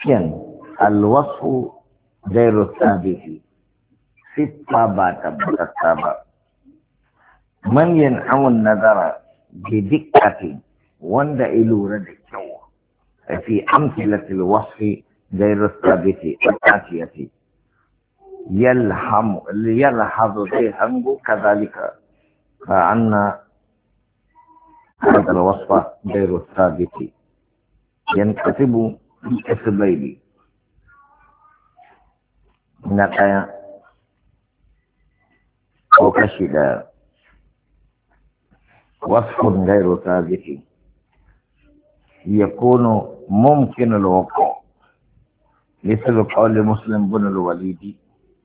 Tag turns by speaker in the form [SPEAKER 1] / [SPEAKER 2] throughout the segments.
[SPEAKER 1] كان الوصف غير الثابت ستة باتبتتابا من ينعم النظر بدقة وند إلورة الكو في أمثلة الوصف غير الثابت الآتية يلحظ ذهنه كذلك فأن هذا الوصف غير الثابت ينكتب باسمين نقايا وكشدا وصف غير ثابت يكون ممكن الوقوع مثل قول مسلم بن الوليد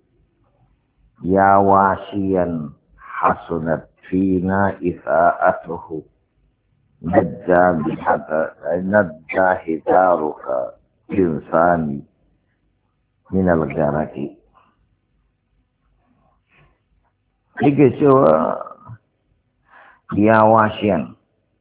[SPEAKER 1] يا واشيا حسنت فينا إساءته نجى هدارك إنساني من الغرق yake cewa ya washiyan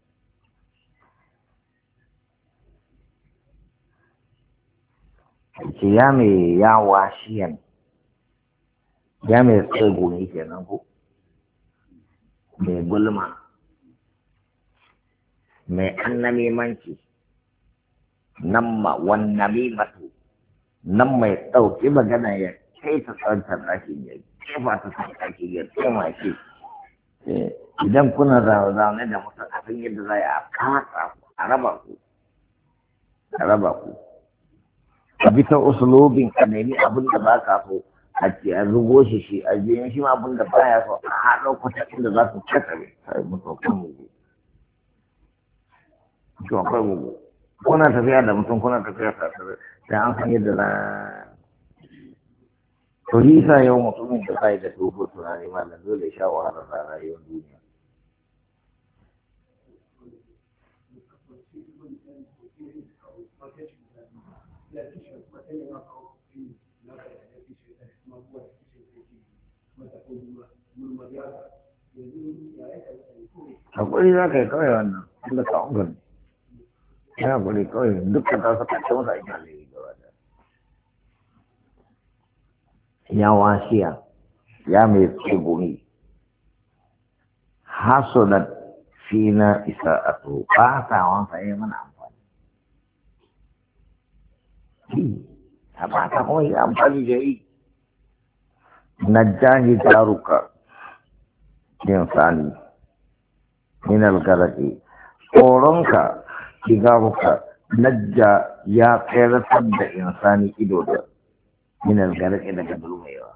[SPEAKER 1] ce ya mai ya washiyan ya mai tsego ne kenan ko mai gulma mai annamimanci nan ma wannan matu nan mai ɗauki magana ya kai ta tsantar ɗakin ya kefa ta tsantar ɗakin ya tsema shi idan kuna zaune da mutum a san yadda za a kasa ku a raba ku a bi ta usulobin ka nemi abin da ba ka so a ce a zubo shi a jiyan shi ma abin da ba ya so a haɗa ku ta inda za su kasare sai mutum kan mugu kuna tafiya da mutum kuna tafiya tare da an san yadda za to yi sa yau mutumin da bai da dogo tunani ma na dole sha wahalar da rayuwar duniya hakuri za ka yi kawai wannan inda ka ungar ya hakuri kawai dukkan ta saka ce masa ina ne gaba da ya wasiya ya mai tsibiri hasunat fina isa'atu ba ta wansa yi mana amfani a ba ta kuma yi amfani da yi najjahi daruka insani min algaraki tsoronka shigaruka najja ya tsayar da insani ido da min algaraki daga dulmewa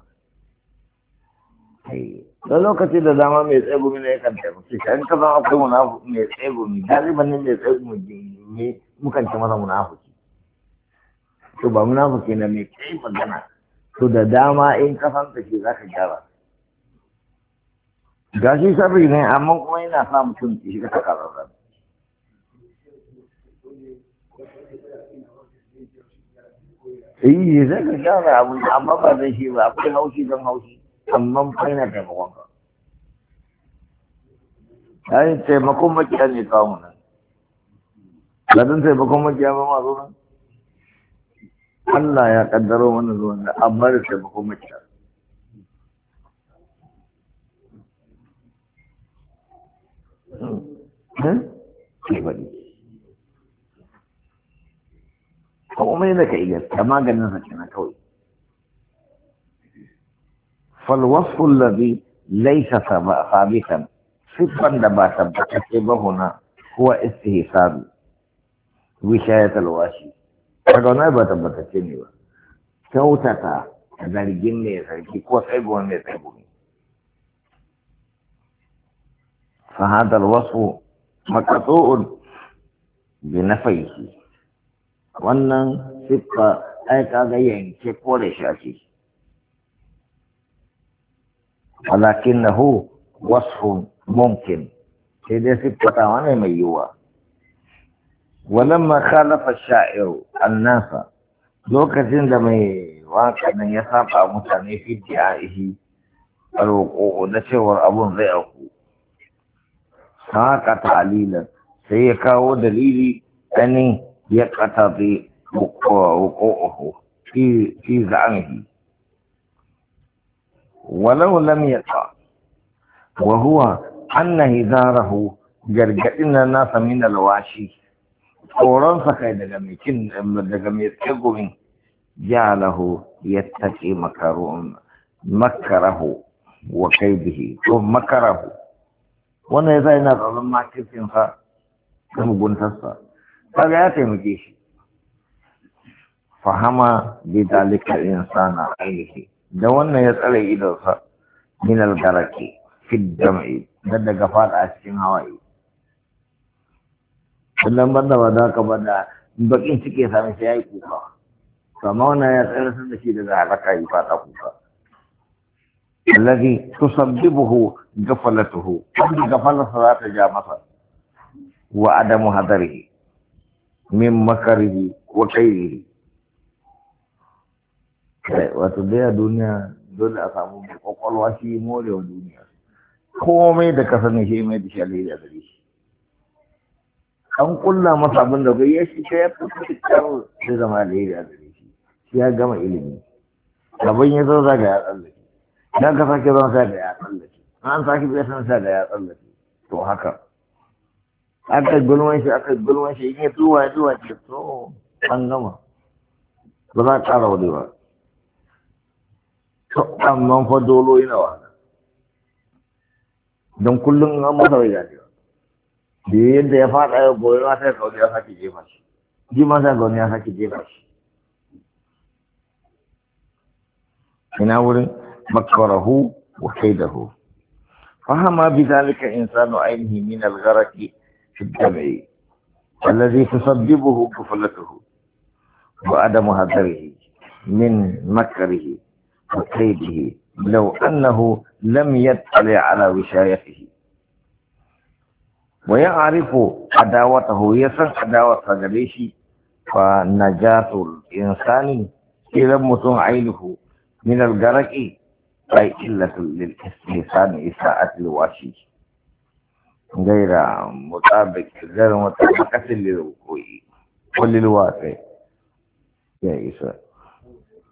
[SPEAKER 1] da lokaci da dama mai tsegumi ne kan taimaki shi an kasan akwai munafuki mai tsegumi galiban ne mai tsegumi ne mukan ci masa munafuki to ba munafuki na mai kai magana to da dama in kasan ta shi za ka gyara gashi sarri ne amma kuma yana sa mutum shi ka takararra zai ka gyara abu amma ba zai shi ba akwai haushi don haushi amma kai na taimakon ka yayin taimakon makiya ne kawo mu nan ladin taimakon makiya ba ma zo nan Allah ya kaddaro mana zuwan da amma da taimakon makiya ke faɗi kuma yi da ka iya ta maganin sa kenan kawai falwasu labi laisa sabitan siffan da ba tabbatacce ba huna kuwa istihsabi wishayat alwashi daga wani ba tabbatacce ne ba kyautata zargin mai zargi ko tsaigowar mai tsaigowar فهذا الوصف مقطوع بنفيه wannan siffa ai kaga yanke kore shi ake walakinahu wasfun mumkin sai dai siffata wani mai yiwuwa walamma khalafa sha'iru annasa lokacin da mai waka nan ya saba mutane fi di'ihi roƙo da cewar abun zai auku haka ta'alilan sai ya kawo dalili ɗanin ya ƙataɓe وقوعه في زعمه ولو لم يقع، وهو أن هزاره جرجئنا الناس من الواشي قران سكاي daga mai tsegumin جعله يتقي مكره وكيده ومكره وانا اذا انا ظلم ما كيفين فا كم بنتصا فغايته مجيش فهم بذلك الانسان عينه ده وانا يسأل إذا من الغرق في الجمع ده غفال أسكن هوائي sannan banda ba za ka bada bakin ciki ya sami sai ya yi kuka kama wannan ya tsayar da shi daga halaka yi fata kuka alladhi tusabbibuhu ghaflatuhu wanda gafalarsa za ta ja masa wa adamu hadarihi min makarihi wa kairihi wato da duniya dole a samu kwakwalwa shi morewa duniya komai da ka sani shi mai da shi alheri a gare shi an kulla masa abin da ya shi ta ya fi kyau zai zama alheri a gare shi shi ya gama ilimi abin ya zo zaga ya tsallake idan ka sake zama sa da ya tsallake an sake bai san sa da ya tsallake to haka aka gulman shi in ya tuwa ce to an gama ba za a ƙara wani ba to amma fa dolo yana wa don kullum an masa bai gaji ba da yadda ya faɗa ya goyi ma sai kauni ya sake jefa shi ji ma sai kauni ya sake jefa shi ina wurin makarahu wa kaidahu fahama bi zalika insanu ainihi min al-gharaqi fi al-jam'i alladhi tusabbibuhu kuflatuhu wa adamu hadarihi min makrihi wa kaidihi law annahu lam yattali ala wishayatihi ويعرف عداوته يسن عداوة غريشي فنجاة الإنسان إذا متون عينه من الغرق أي إلة للإستحسان إساءة الواشي غير مطابقة للوقوع وللواقع يا إساءة